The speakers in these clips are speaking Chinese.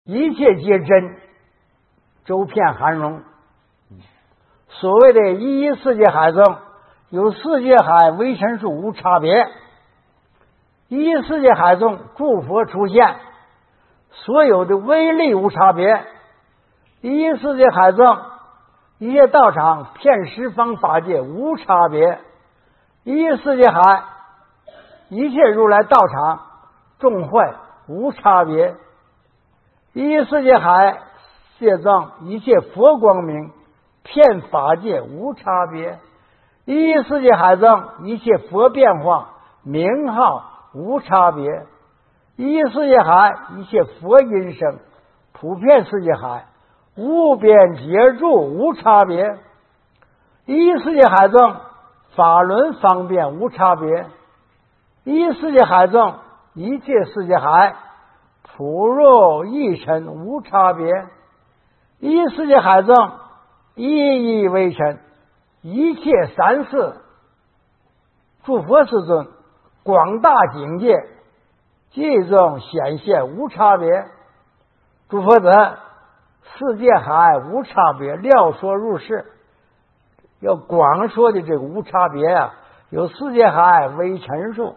一切皆真，周遍含容。所谓的一一世界海中，有世界海微尘数无差别。一一世界海中诸佛出现，所有的威力无差别。一一世界海中一切道场遍十方法界无差别。一一世界海一切如来道场众会无差别。一一世界海界中一切佛光明遍法界无差别。一一世界海中一切佛变化名号无差别。一一世界海一切佛音声普遍世界海无边劫住无差别。一一世界海中法轮方便无差别。一一世界海中一切世界海普入一尘无差别。一一世界海中一一为尘一切三世诸佛世尊广大境界界中显现无差别。诸佛子世界海无差别，料说入世。要广说的这个无差别啊，有世界海为陈述。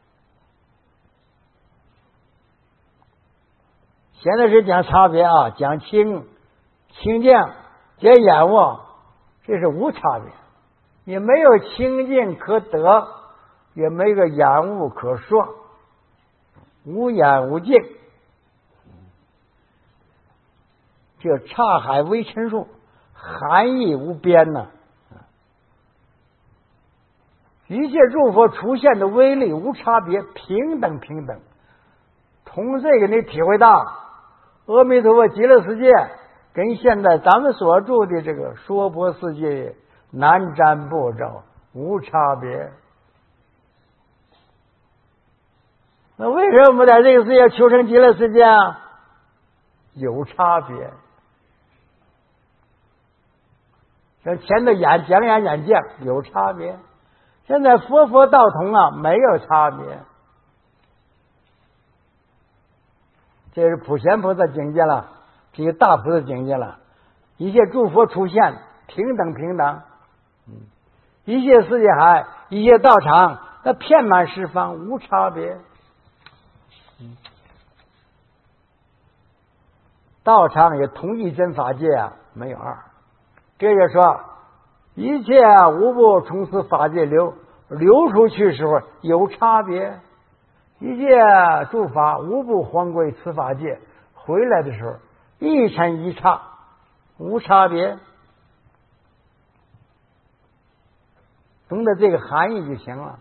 现在是讲差别啊，讲清净解眼悟，这是无差别，也没有清净可得，也没有眼悟可说，无眼无净。这差海为陈述，含义无边呢。一切诸佛出现的威力无差别，平等。从这个你体会到阿弥陀佛极乐世界跟现在咱们所住的这个娑婆世界南瞻部洲无差别。那为什么我们在这个世界求成极乐世界啊？有差别。像前头讲眼界有差别，现在佛道同啊，没有差别。这是普贤菩萨境界了，这个大菩萨境界了。一切诸佛出现，平等。一切世界海，一切道场，那遍满十方，无差别。道场也同一真法界啊，没有二。这就说一切无不从此法界流出去时候有差别。一切诸法无不还归此法界，回来的时候一尘一刹无差别。懂得这个含义就行了。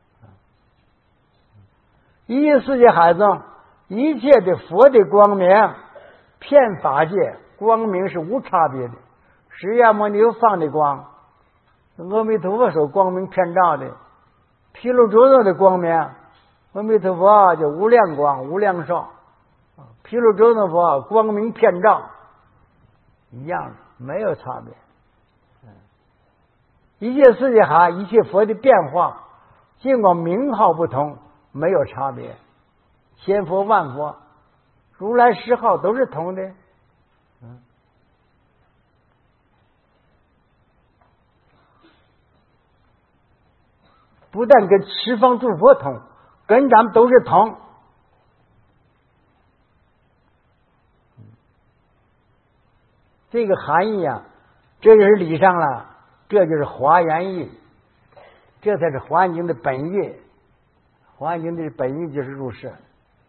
一世界海中一切的佛的光明遍法界，光明是无差别的。释迦牟尼放的光，阿弥陀佛手光明遍照的，毗卢遮那的光明，阿弥陀佛叫无量光无量寿，毗卢遮那佛光明遍照，一样的，没有差别。一切世界海，一切佛的变化，尽管名号不同，没有差别。千佛万佛，如来十号都是同的。不但跟十方诸佛同，跟咱们都是同。这个含义啊，这就是理上了，这就是华严义，这才是华严经的本意。华严经的本意就是入世，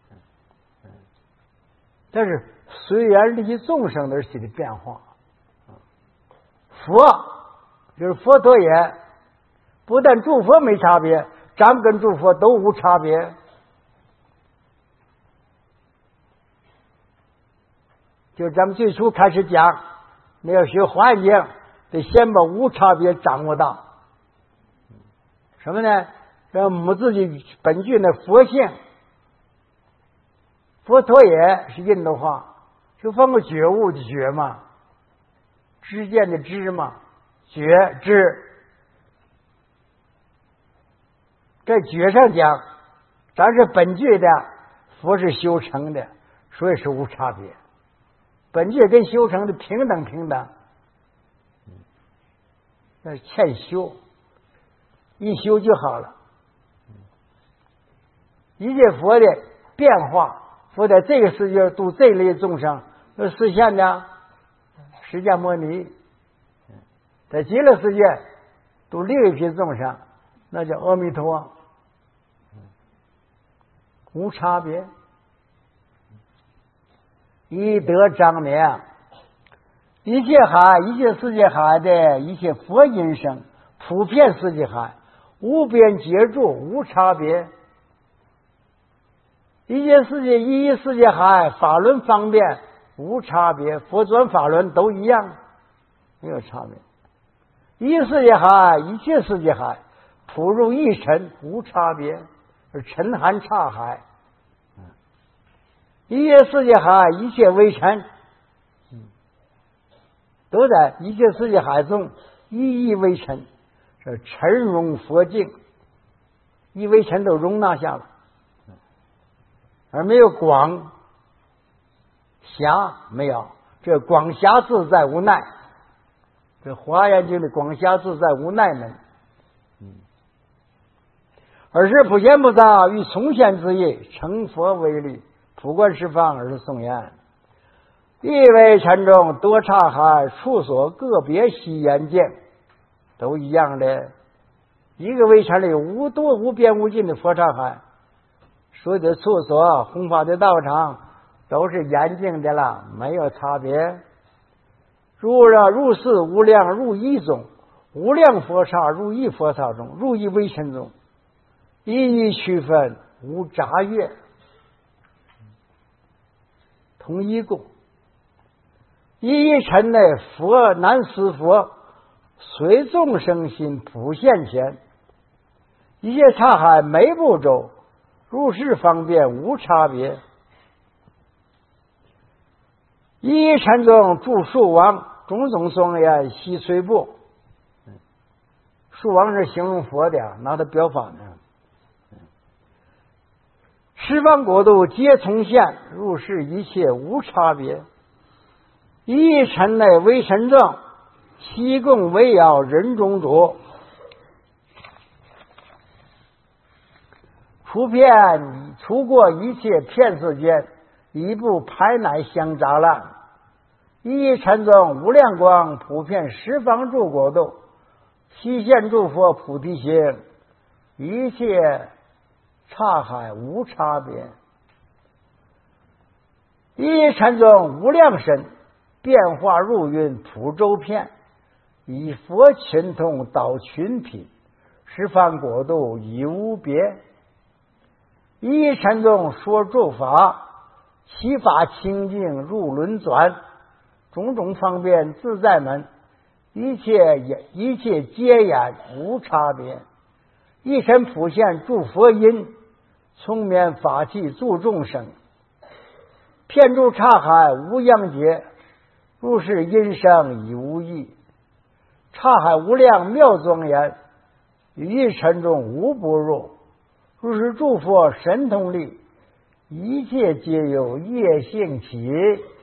但是随缘利益众生而起的变化。佛就是佛陀也，不但诸佛没差别，咱们跟诸佛都无差别。就咱们最初开始讲，你要学华严经，得先把无差别掌握到。什么呢？让我们自己本具的佛性。佛陀也是印度话，就放个觉悟的觉嘛，知见的知嘛，觉知。在觉上讲，咱是本具的，佛是修成的，所以是无差别。 本界跟修成的平等，那是欠修，一修就好了。一切佛的变化，佛在这个世界度这类众生，要实现的释迦牟尼，在极乐世界度另一批众生，那叫阿弥陀，无差别。以德彰明，一切海，一切世界海的一切佛音声，普遍世界海，无边皆住，无差别。一切世界，一世界海，法轮方便，无差别。佛转法轮都一样，没有差别。一世界海，一切世界海，普入一尘，无差别。而尘含刹海。一切世界海，一切微尘，都在一切世界海中一一微尘，这尘容佛境，一微尘都容纳下了，而没有广狭，没有，这广狭自在无奈，这华严经的广狭自在无奈门，而是普贤菩萨于从现之意成佛为力，普观十方而是颂言，一微尘中多刹海，处所个别悉眼见，都一样的，一个微尘里无多无边无尽的佛刹海，所有的处所弘法的道场都是严净的了，没有差别。入世无量入一中，无量佛刹入一佛刹中，入一微尘中，一一区分，无杂越，同一共。一尘内佛难思佛，随众生心普现前，一切刹海每步走，入世方便无差别。一尘中住树王，种种庄严悉垂布。树王是形容佛的，拿它表法呢。十方国度皆从现，入世一切无差别。一尘内微尘众，悉共围绕人中主。除过一切遍世间，一部排乃相杂乱。一尘中无量光，普遍十方诸国度，悉现诸佛菩提心，一切刹海无差别。一尘中无量身，变化入云普周遍，以佛群通导群品，十方国度已无别。一尘中说诸法，其法清净入轮转，种种方便自在门，一切皆眼无差别。一尘普现诸佛音，聪明法器助众生，遍诸刹海无央劫，入世音声已无异。刹海无量妙庄严，于一尘中无不入。入世诸佛神通力，一切皆有业性起。